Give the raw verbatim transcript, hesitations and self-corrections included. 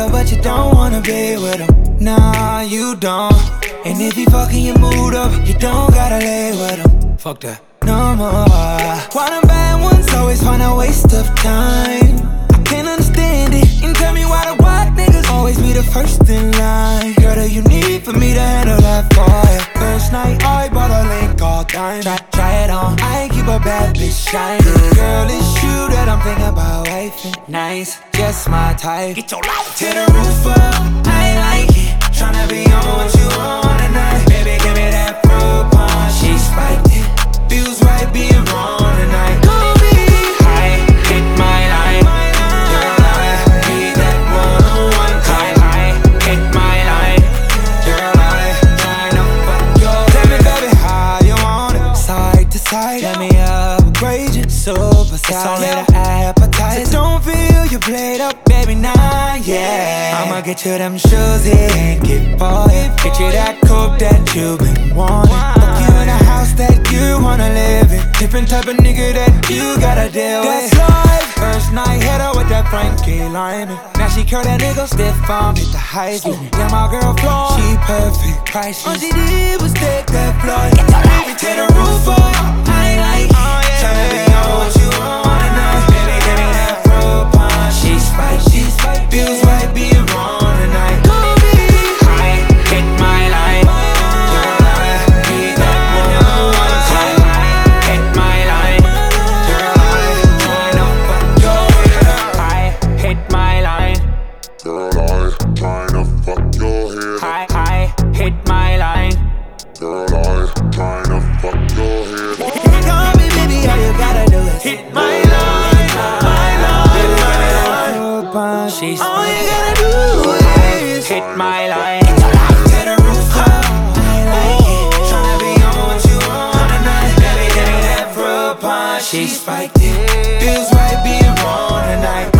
nigga, but you don't wanna be with him. Nah, you don't. And if he fucking your mood up, you don't gotta lay with him. Fuck that. No more. Why them bad ones always find a waste of time? I can't understand it. And tell me why the white niggas always be the first in line. Girl, do you need for me to handle that for you? First night, I bought a link all time. Try, try it on. I ain't keep a bad bitch shining. Girl, it's you that I'm thinking about wifing. Nice, just my type. Get your life to the roof up. I like it. Tryna be on what you want tonight. Baby, give me that fruit punch. She spiked it. Feels right being wrong tonight. Call me. I hit my line. Girl, I need that one-on-one time. I hit my line. Girl, I tryna fuck your. Tell me, baby, how you want it. Side to side. Let me upgrade you. Super size. It's only the appetizer. So don't feel you played up, baby, nah, yeah. I'ma get you them shoes and get for you. Get you that coupe that you've been wanting. Fuck you in a house that you wanna live in. Different type of nigga that you gotta deal with. That's life. First night, hit her with that Frankie Lyman. Now she curl that nigga stiff on, hit the high school. Yeah, my girl floor, she perfect, priceless. All she did was take that floor. Get your life to the roof up. I like it. Oh, yeah. Tryna be on what you want tonight. Baby, give me that fruit punch. She spiked, she spiked. Feels right being wrong tonight. Call me. I hit my line. Girl, I need that one-on-one time. I hit my line. Girl, I tryna fuck your head. I hit my line. Girl, I tryna fuck your head. I, I hit my line. Girl, I tryna fuck your head. Call me, baby, all you gotta do is hit my line, my line. She's all you gotta do is hit my line. To the roof up, I like it. Tryna be on what you want tonight. Baby, give me that fruit punch. She spiked it. Feels right being wrong tonight.